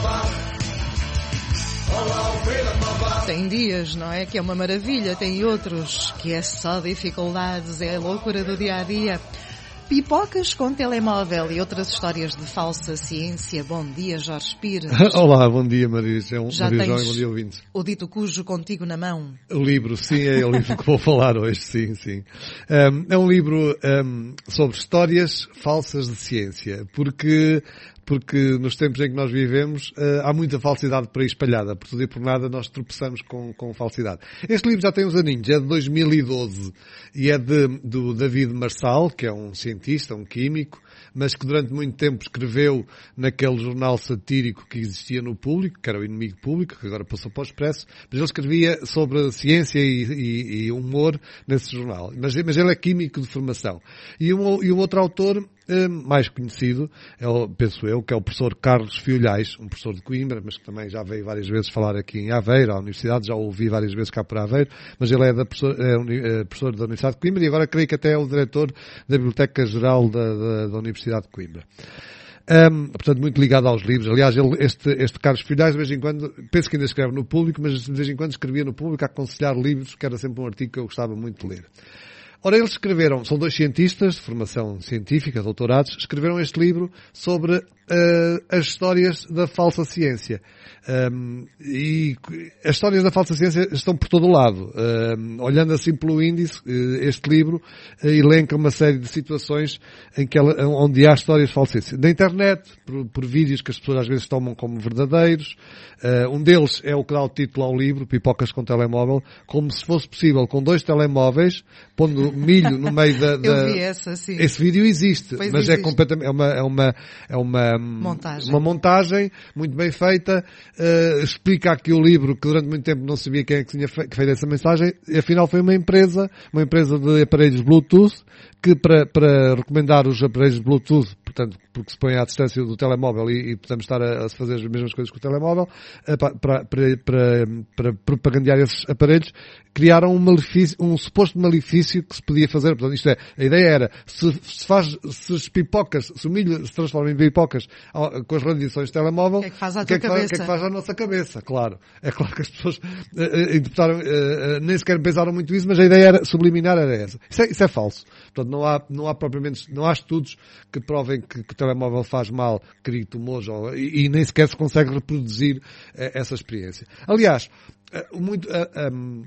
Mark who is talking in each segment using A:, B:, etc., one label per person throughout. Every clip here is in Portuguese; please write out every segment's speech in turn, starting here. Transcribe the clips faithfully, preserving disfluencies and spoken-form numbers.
A: Tem dias, não é? Que é uma maravilha, tem outros que é só dificuldades, é a loucura do dia-a-dia. Pipocas com telemóvel e outras histórias de falsa ciência. Bom dia, Jorge Pires.
B: Olá, bom dia, Maria João.
A: Já
B: Maria
A: tens
B: João e bom dia, ouvintes.
A: O dito cujo contigo na mão.
B: O livro, sim, é o livro que vou falar hoje, sim, sim. Um, é um livro um, sobre histórias falsas de ciência, porque... porque nos tempos em que nós vivemos uh, há muita falsidade por aí espalhada. Por tudo e por nada nós tropeçamos com, com falsidade. Este livro já tem uns aninhos, é de dois mil e doze e é de, do David Marçal, que é um cientista, um químico, mas que durante muito tempo escreveu naquele jornal satírico que existia no Público, que era o Inimigo Público, que agora passou para o Expresso, mas ele escrevia sobre ciência e, e, e humor nesse jornal. Mas, mas ele é químico de formação. E um, e um outro autor mais conhecido, é o, penso eu, que é o professor Carlos Fiolhais, um professor de Coimbra, mas que também já veio várias vezes falar aqui em Aveiro, à Universidade, já o ouvi várias vezes cá por Aveiro, mas ele é, da professor, é, é professor da Universidade de Coimbra e agora creio que até é o diretor da Biblioteca Geral da, da, da Universidade de Coimbra. Um, portanto, muito ligado aos livros. Aliás, ele, este, este Carlos Fiolhais, de vez em quando, penso que ainda escreve no Público, mas de vez em quando escrevia no Público a aconselhar livros, que era sempre um artigo que eu gostava muito de ler. Ora, eles escreveram, são dois cientistas de formação científica, doutorados, escreveram este livro sobre uh, as histórias da falsa ciência. Um, e as histórias da falsa ciência estão por todo o lado. Um, olhando assim pelo índice, este livro uh, elenca uma série de situações em que ela, onde há histórias de falsa ciência. Na internet, por, por vídeos que as pessoas às vezes tomam como verdadeiros. Uh, um deles é o que dá o título ao livro, Pipocas com telemóvel, como se fosse possível com dois telemóveis, pondo milho no meio da... da...
A: Eu vi essa, sim.
B: Esse vídeo existe,
A: pois
B: mas
A: existe.
B: é completamente, é uma, é uma, é uma
A: montagem,
B: uma montagem muito bem feita, uh, explica aqui o livro que durante muito tempo não sabia quem é que tinha fe- que feito essa mensagem, e afinal foi uma empresa, uma empresa de aparelhos Bluetooth, que para, para recomendar os aparelhos Bluetooth, portanto, porque se põe à distância do telemóvel e, e podemos estar a, a fazer as mesmas coisas com o telemóvel, uh, para, para, para, para propagandear esses aparelhos, criaram um malefício, um suposto malefício que se podia fazer. Portanto, isto é, a ideia era, se, se faz, se as pipocas, se o milho se transforma em pipocas ao, com as radiações do telemóvel,
A: o que é que faz à
B: o que é
A: tua
B: que, faz,
A: cabeça?
B: o que é que faz à nossa cabeça? Claro. É claro que as pessoas uh, uh, interpretaram, uh, uh, nem sequer pensaram muito isso, mas a ideia era, subliminar era essa. Isso é, isso é falso. Portanto, não há, não há propriamente, não há estudos que provem que, que o telemóvel faz mal, cria tumores, ou, e, e nem sequer se consegue reproduzir uh, essa experiência. Aliás, uh, muito, uh, um,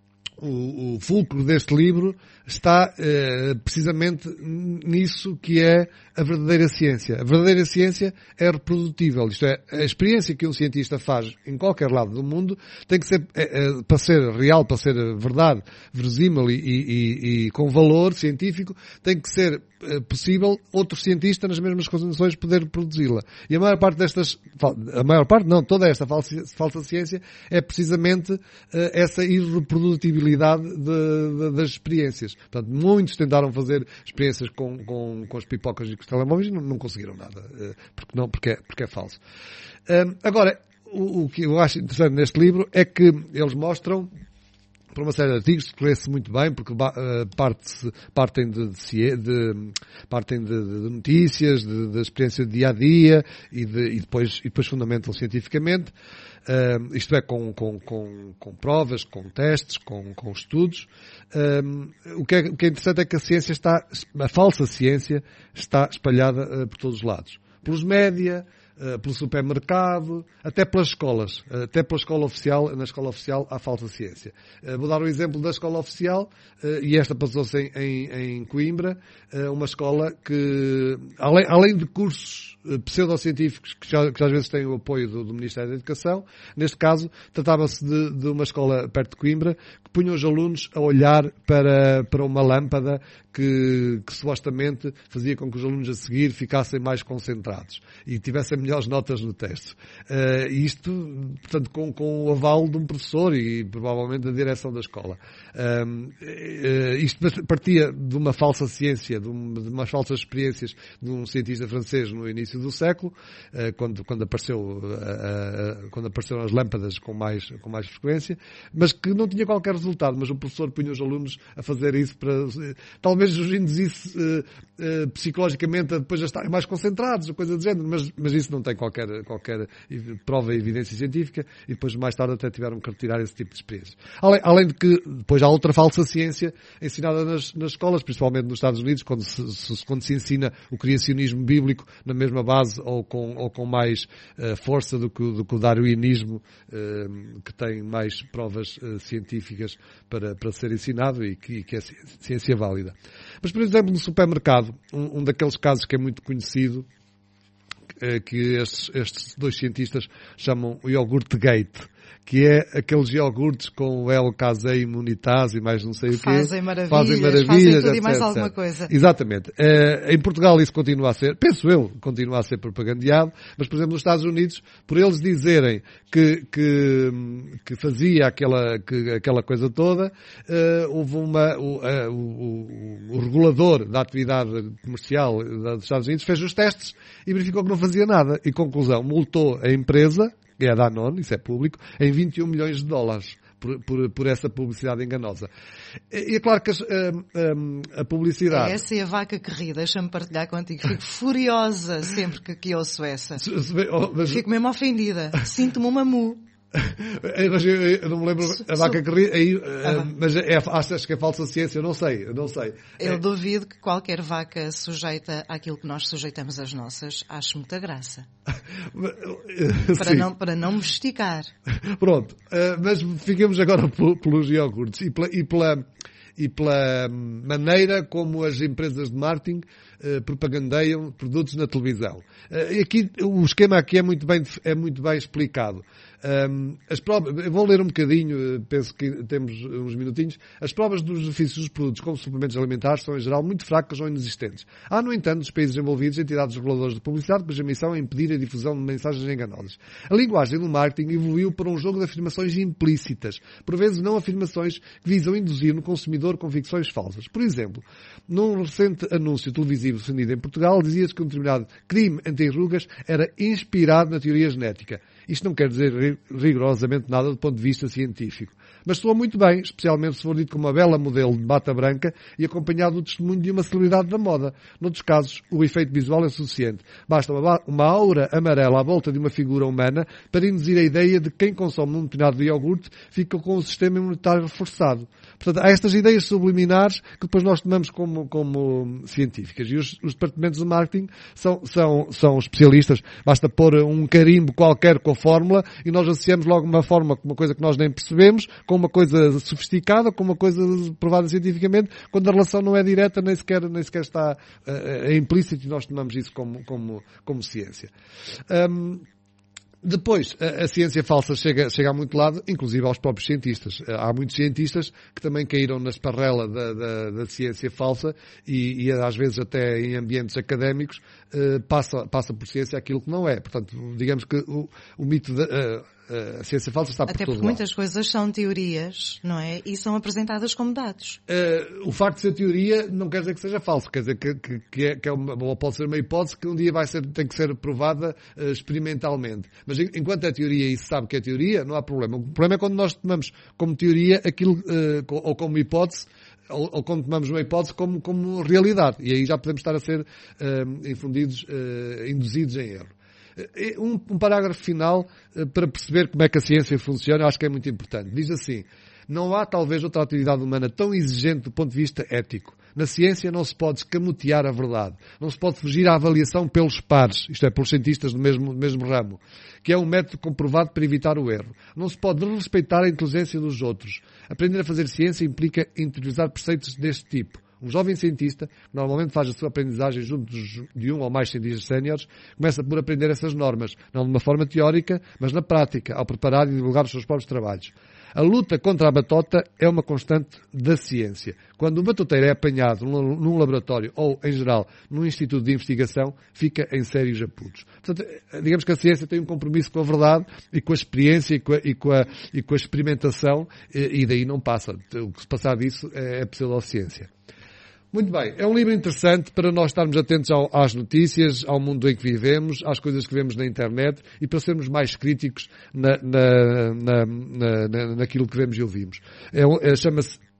B: O, o fulcro deste livro está eh, precisamente nisso que é a verdadeira ciência. A verdadeira ciência é reprodutível. Isto é, a experiência que um cientista faz em qualquer lado do mundo tem que ser, eh, eh, para ser real, para ser verdade, verossímil e, e, e, e com valor científico, tem que ser eh, possível outro cientista nas mesmas condições poder produzi-la. E a maior parte destas, a maior parte, não, toda esta falsa, falsa ciência é precisamente eh, essa irreprodutibilidade de, de, das experiências. Portanto, muitos tentaram fazer experiências com, com, com as pipocas e com os telemóveis e não, não conseguiram nada, porque, não, porque, é, porque é falso. Um, agora, o, o que eu acho interessante neste livro é que eles mostram, por uma série de artigos, esclarece muito bem, porque uh, parte partem de, de, de, partem de, de notícias, de, de experiência de dia-a-dia e, de, e, depois, e depois fundamentam cientificamente. Uh, isto é, com, com, com, com provas, com testes, com, com estudos. Uh, o, que é, o que é interessante é que a ciência está, a falsa ciência está espalhada uh, por todos os lados. Pelos média, uh, pelo supermercado, até pelas escolas. Uh, até pela escola oficial, na escola oficial há falsa ciência. Uh, vou dar o exemplo da escola oficial, uh, e esta passou-se em, em, em Coimbra, uh, uma escola que, além, além de cursos pseudocientíficos que já, que já às vezes têm o apoio do, do Ministério da Educação. Neste caso, tratava-se de, de uma escola perto de Coimbra que punha os alunos a olhar para, para uma lâmpada que, que supostamente fazia com que os alunos a seguir ficassem mais concentrados e tivessem melhores notas no teste. Uh, isto, portanto, com, com o aval de um professor e provavelmente da direção da escola. Uh, uh, isto partia de uma falsa ciência, de, um, de umas falsas experiências de um cientista francês no início do século, quando, quando, apareceu, quando apareceram as lâmpadas com mais, com mais frequência, mas que não tinha qualquer resultado, mas o professor punha os alunos a fazer isso para, talvez os induzisse psicologicamente a depois a estarem mais concentrados, ou coisa do género, mas, mas isso não tem qualquer, qualquer prova e evidência científica, e depois mais tarde até tiveram que retirar esse tipo de experiências. Além, além de que depois há outra falsa ciência ensinada nas, nas escolas, principalmente nos Estados Unidos, quando se, quando se ensina o criacionismo bíblico na mesma base ou com, ou com mais uh, força do que, do que o darwinismo, uh, que tem mais provas uh, científicas para, para ser ensinado e que, e que é ciência válida. Mas, por exemplo, no supermercado, um, um daqueles casos que é muito conhecido, é que estes, estes dois cientistas chamam o iogurte gate, que é aqueles iogurtes com o L-casein imunitase e mais não sei o quê.
A: Fazem maravilhas,
B: fazem, maravilhas,
A: fazem tudo
B: etcétera,
A: e mais
B: etcétera.
A: alguma coisa.
B: Exatamente. Uh, em Portugal isso continua a ser, penso eu, continua a ser propagandeado, mas, por exemplo, nos Estados Unidos, por eles dizerem que, que, que fazia aquela, que, aquela coisa toda, uh, houve uma, o, uh, o, o, o regulador da atividade comercial dos Estados Unidos fez os testes e verificou que não fazia nada. E, conclusão, multou a empresa, que é a Danone, isso é público, em vinte e um milhões de dólares por, por, por essa publicidade enganosa. E é claro que a, a, a publicidade...
A: É essa e a vaca que ri, deixa-me partilhar contigo. Fico furiosa sempre que, que ouço essa.
B: Mas...
A: Fico mesmo ofendida. Sinto-me uma mu.
B: Mas eu, eu não me lembro a vaca que ri, aí, ah, mas é, achas que é falsa ciência? Eu não sei, eu não sei.
A: Eu
B: é...
A: duvido que qualquer vaca sujeita àquilo que nós sujeitamos as nossas, ache muita graça. para, não, para não me esticar.
B: Pronto, uh, mas ficamos agora pelos iogurtes e pela, e pela, e pela maneira como as empresas de marketing uh, propagandeiam produtos na televisão. Uh, e aqui, o esquema aqui é muito bem, é muito bem explicado. Um, as provas, eu vou ler um bocadinho, penso que temos uns minutinhos. As provas dos benefícios dos produtos como suplementos alimentares são em geral muito fracas ou inexistentes. Há, no entanto, nos países envolvidos, entidades reguladoras de publicidade cuja missão é impedir a difusão de mensagens enganosas. A linguagem do marketing evoluiu para um jogo de afirmações implícitas, por vezes não afirmações que visam induzir no consumidor convicções falsas. Por exemplo, num recente anúncio televisivo defendido em Portugal, dizia-se que um determinado crime anti-rugas era inspirado na teoria genética. Isto não quer dizer rigorosamente nada do ponto de vista científico. Mas soa muito bem, especialmente se for dito como uma bela modelo de bata branca e acompanhado do testemunho de uma celebridade da moda. Noutros casos, o efeito visual é suficiente. Basta uma, uma aura amarela à volta de uma figura humana para induzir a ideia de que quem consome um determinado iogurte fica com o sistema imunitário reforçado. Portanto, há estas ideias subliminares que depois nós tomamos como, como científicas. E os, os departamentos de marketing são, são, são especialistas. Basta pôr um carimbo qualquer com a fórmula e nós associamos logo uma fórmula com uma coisa que nós nem percebemos, com uma coisa sofisticada, com uma coisa provada cientificamente, quando a relação não é direta, nem sequer, nem sequer está uh, é implícito e nós tomamos isso como, como, como ciência. Um, Depois, a, a ciência falsa chega, chega a muito lado, inclusive aos próprios cientistas. Há muitos cientistas que também caíram na esparrela da, da, da ciência falsa e, e às vezes até em ambientes académicos eh, passa, passa por ciência aquilo que não é. Portanto, digamos que o, o mito da... Uh, a ciência falsa está por
A: Até
B: todo
A: porque
B: lado.
A: muitas coisas são teorias, não é? E são apresentadas como dados.
B: Uh, o facto de ser teoria não quer dizer que seja falso, quer dizer que, que, que, é, que é uma, ou pode ser uma hipótese que um dia vai ser, tem que ser provada uh, experimentalmente. Mas enquanto é teoria e se sabe que é teoria, não há problema. O problema é quando nós tomamos como teoria aquilo, uh, ou como hipótese, ou, ou quando tomamos uma hipótese como, como realidade. E aí já podemos estar a ser uh, infundidos, uh, induzidos em erro. Um, um parágrafo final uh, para perceber como é que a ciência funciona, acho que é muito importante. Diz assim: não há talvez outra atividade humana tão exigente do ponto de vista ético. Na ciência não se pode escamotear a verdade. Não se pode fugir à avaliação pelos pares, isto é, pelos cientistas do mesmo, do mesmo ramo, que é um método comprovado para evitar o erro. Não se pode respeitar a inteligência dos outros. Aprender a fazer ciência implica interiorizar preceitos deste tipo. Um jovem cientista, que normalmente faz a sua aprendizagem junto de um ou mais cientistas séniores, começa por aprender essas normas, não de uma forma teórica, mas na prática, ao preparar e divulgar os seus próprios trabalhos. A luta contra a batota é uma constante da ciência. Quando um batoteiro é apanhado num laboratório ou, em geral, num instituto de investigação, fica em sérios apuros. Portanto, digamos que a ciência tem um compromisso com a verdade e com a experiência e com a, e com a, e com a experimentação, e daí não passa. O que se passar disso é pseudociência. Muito bem, é um livro interessante para nós estarmos atentos ao, às notícias, ao mundo em que vivemos, às coisas que vemos na internet e para sermos mais críticos na, na, na, na, naquilo que vemos e ouvimos. É, é, chama-se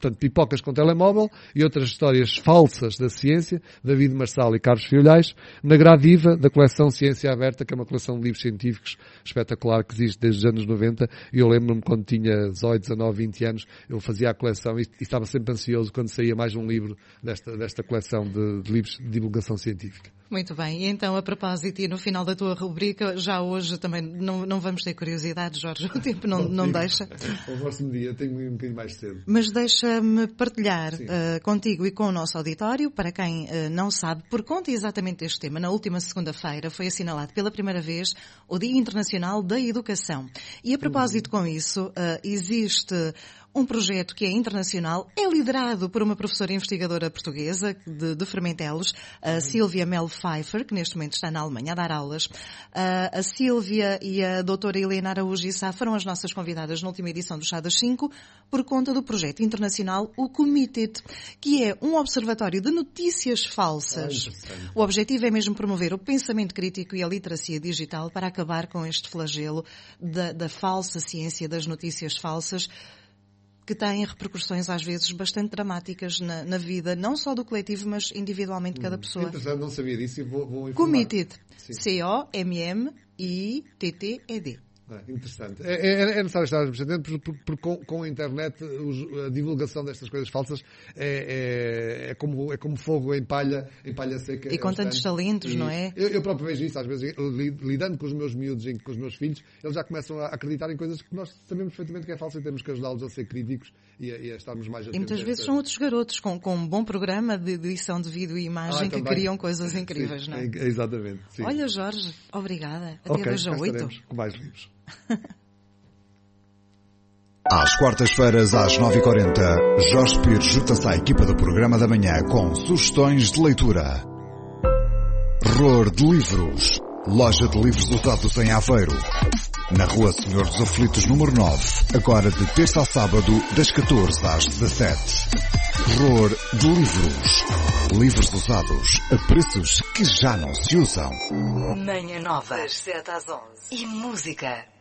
B: Portanto, Pipocas com Telemóvel e outras histórias falsas da ciência, David Marçal e Carlos Fiolhais, na Gradiva, da coleção Ciência Aberta, que é uma coleção de livros científicos espetacular que existe desde os anos noventa. E eu lembro-me quando tinha dezoito, dezanove, vinte anos, eu fazia a coleção e, e estava sempre ansioso quando saía mais um livro desta, desta coleção de, de livros de divulgação científica.
A: Muito bem, e então a propósito, e no final da tua rubrica, já hoje também não, não vamos ter curiosidade, Jorge, o tempo não, não deixa.
B: O próximo dia tenho um bocadinho mais cedo.
A: Mas deixa-me partilhar uh, contigo e com o nosso auditório, para quem uh, não sabe, por conta exatamente deste tema, na última segunda-feira foi assinalado pela primeira vez o Dia Internacional da Educação. E a propósito com isso, uh, existe um projeto que é internacional, é liderado por uma professora investigadora portuguesa de, de Fermentelos, a Sílvia Mel Pfeiffer, que neste momento está na Alemanha a dar aulas. Uh, a Sílvia e a doutora Helena Araújo Issa foram as nossas convidadas na última edição do Chá das cinco, por conta do projeto internacional, o Committed, que é um observatório de notícias falsas. Ah, o objetivo é mesmo promover o pensamento crítico e a literacia digital para acabar com este flagelo da, da falsa ciência, das notícias falsas, que têm repercussões às vezes bastante dramáticas na, na vida, não só do coletivo, mas individualmente de cada pessoa.
B: Interessante, não sabia disso e vou, vou informar.
A: Committed. C O M M I T T E D.
B: Ah, interessante. É, é, é necessário estar presente porque, porque, porque com, com a internet os, a divulgação destas coisas falsas é, é, é, como, é como fogo em palha, em palha seca.
A: E com tantos talentos, não é?
B: Eu, eu próprio vejo isso, às vezes, lidando com os meus miúdos e com os meus filhos, eles já começam a acreditar em coisas que nós sabemos perfeitamente que é falsa e temos que ajudá-los a ser críticos e a, e a estarmos mais atentos.
A: E muitas vezes são outros garotos com, com um bom programa de edição de vídeo e imagem ah, que criam coisas incríveis,
B: sim,
A: não é?
B: é exatamente. Sim.
A: Olha, Jorge, obrigada. Até
B: okay,
A: hoje a oito.
B: Com mais livros.
C: Às quartas-feiras, às nove e quarenta, Jorge Pires junta-se à equipa do programa da manhã com sugestões de leitura. Roer de Livros, loja de livros usados em Aveiro. Na Rua Senhor dos Aflitos, número nove, agora de terça a sábado, das catorze às dezassete. Roer de Livros, livros usados a preços que já não se usam.
D: Manhã Nova, às sete às onze. E música.